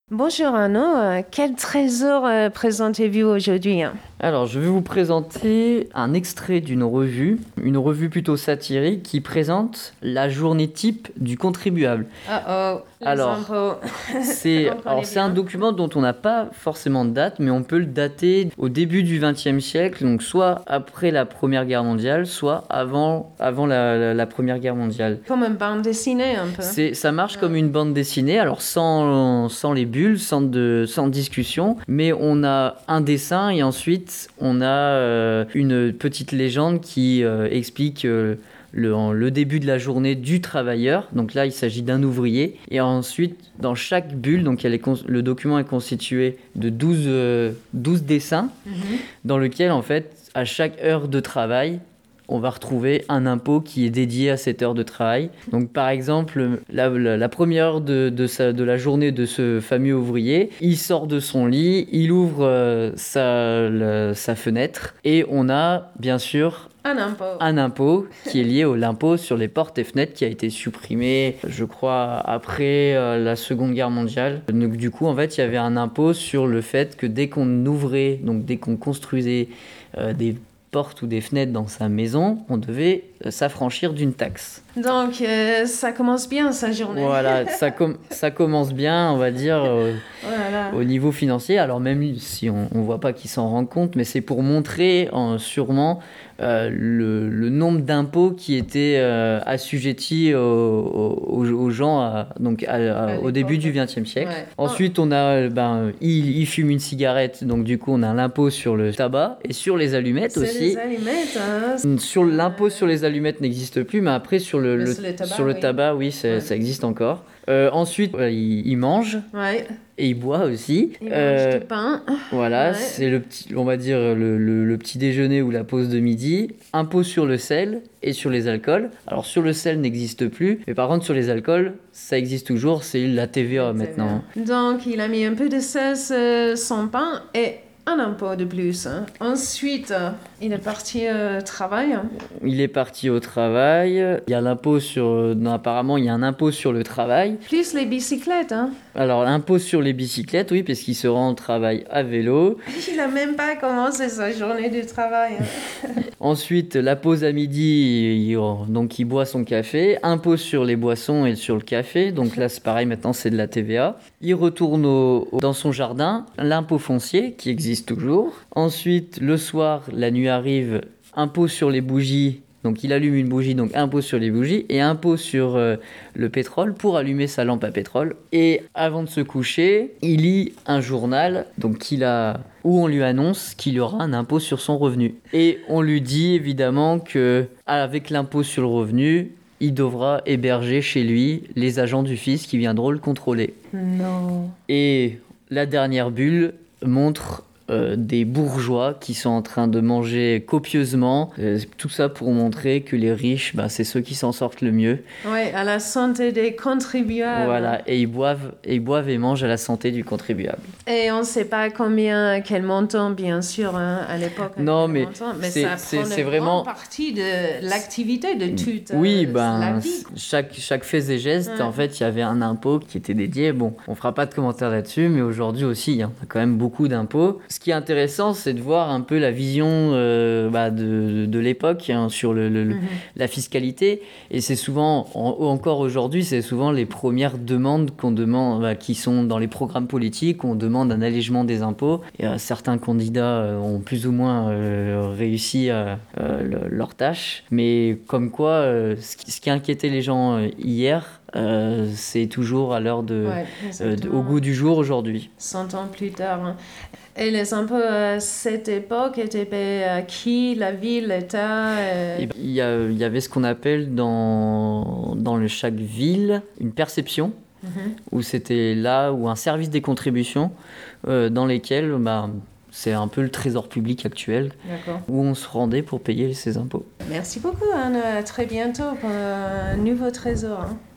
Bonjour Arnaud, quel trésor présentez-vous aujourd'hui? Alors, je vais vous présenter un extrait d'une une revue plutôt satirique qui présente la journée type du contribuable. Les Alors, impôts. c'est un document dont on n'a pas forcément de date, mais on peut le dater au début du XXe siècle, donc soit après la Première Guerre mondiale, soit avant la Première Guerre mondiale. Comme une bande dessinée un peu. Ça marche comme une bande dessinée, alors sans les bulles, sans discussion, mais on a un dessin et ensuite on a une petite légende qui explique le début de la journée du travailleur. Donc là, il s'agit d'un ouvrier. Et ensuite, dans chaque bulle, donc le document est constitué de 12 dessins, dans lequel, en fait, à chaque heure de travail, on va retrouver un impôt qui est dédié à cette heure de travail. Donc par exemple, la première heure de la journée de ce fameux ouvrier, il sort de son lit, il ouvre sa fenêtre et on a bien sûr un impôt qui est lié à l'impôt sur les portes et fenêtres qui a été supprimé, je crois, après la Seconde Guerre mondiale. Donc du coup, en fait, il y avait un impôt sur le fait que dès qu'on ouvrait, donc dès qu'on construisait des portes ou des fenêtres dans sa maison, on devait s'affranchir d'une taxe. Donc, ça commence bien sa journée. Voilà, ça commence bien, on va dire, Voilà. au niveau financier. Alors même si on ne voit pas qu'ils s'en rendent compte, mais c'est pour montrer sûrement le nombre d'impôts qui étaient assujettis aux gens au début du XXe siècle. Ouais. Ensuite, on a, il fume une cigarette, donc du coup, on a l'impôt sur le tabac et sur les allumettes C'est aussi. les allumettes, hein. Sur l'impôt sur les allumettes n'existe plus, mais après sur le tabac, oui, ça existe encore. Ensuite, il mange. Ouais. Et il boit aussi. Il mange du pain. Voilà, Ouais. c'est on va dire le petit déjeuner ou la pause de midi. Impôt sur le sel et sur les alcools. Alors sur le sel n'existe plus, mais par contre sur les alcools, ça existe toujours. C'est la TVA maintenant. Donc, il a mis un peu de sel son pain et un impôt de plus. Ensuite, il est parti au travail. Il est parti au travail. Il y a l'impôt sur... Non, apparemment, il y a un impôt sur le travail. Plus les bicyclettes, hein. Alors, l'impôt sur les bicyclettes, oui, parce qu'il se rend au travail à vélo. Il n'a même pas commencé sa journée de travail. Ensuite, la pause à midi, donc il boit son café. Impôt sur les boissons et sur le café. Donc là, c'est pareil, maintenant, c'est de la TVA. Il retourne dans son jardin. L'impôt foncier, qui existe toujours. Ensuite, le soir, la nuit arrive, impôt sur les bougies. Donc il allume une bougie, donc impôt sur les bougies et impôt sur le pétrole pour allumer sa lampe à pétrole. Et avant de se coucher, il lit un journal où on lui annonce qu'il y aura un impôt sur son revenu. Et on lui dit évidemment qu'avec l'impôt sur le revenu, il devra héberger chez lui les agents du fisc qui viendront le contrôler. Non. Et la dernière bulle montre des bourgeois qui sont en train de manger copieusement. Tout ça pour montrer que les riches, c'est ceux qui s'en sortent le mieux. Oui, à la santé des contribuables. Voilà, et ils boivent et mangent à la santé du contribuable. Et on ne sait pas quel montant, bien sûr, à l'époque. Non, mais c'est vraiment partie de l'activité de toute la vie. Chaque fait et geste, en fait, il y avait un impôt qui était dédié. Bon, on fera pas de commentaires là-dessus, mais aujourd'hui aussi, il y a quand même beaucoup d'impôts. Ce qui est intéressant, c'est de voir un peu la vision de l'époque sur la fiscalité. Et c'est souvent, encore aujourd'hui, c'est souvent les premières demandes qu'on demande, qui sont dans les programmes politiques, on demande un allègement des impôts. Et certains candidats ont plus ou moins réussi leur tâche. Mais comme quoi, ce qui inquiétait les gens hier, c'est toujours à l'heure au goût du jour aujourd'hui. 100 ans plus tard. Hein. Et les impôts à cette époque étaient payés à qui? La ville, l'État Il y avait ce qu'on appelle dans chaque ville une perception, où c'était là où un service des contributions dans lesquels c'est un peu le trésor public actuel, où on se rendait pour payer ses impôts. Merci beaucoup, Anne. À très bientôt pour un nouveau trésor.